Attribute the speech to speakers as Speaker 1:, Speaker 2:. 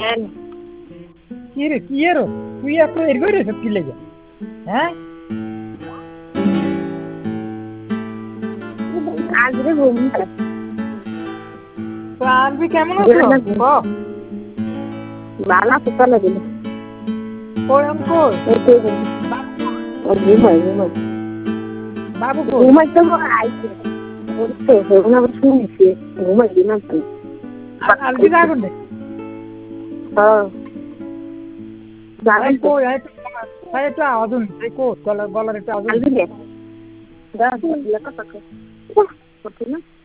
Speaker 1: কি রে কি এর তুই এত এর করে সব কি লেগে হ্যাঁ
Speaker 2: আজকে ঘুম
Speaker 1: তো আরবি কেমন আছো
Speaker 2: বালা সকালে দিল
Speaker 1: কই কই
Speaker 2: ঘুমাই
Speaker 1: বাবু কই
Speaker 2: ঘুমাই তো আইছে বলছে ঘুম আবার শুনছি ঘুমাই দিলাম তো
Speaker 1: আরবি রাগুন দে
Speaker 2: হ্যাঁ
Speaker 1: আরে কই আয় একটু আওয়াজ শুনতে কো গলার একটু আওয়াজ
Speaker 2: আলবি দে দা লেখা থাকে না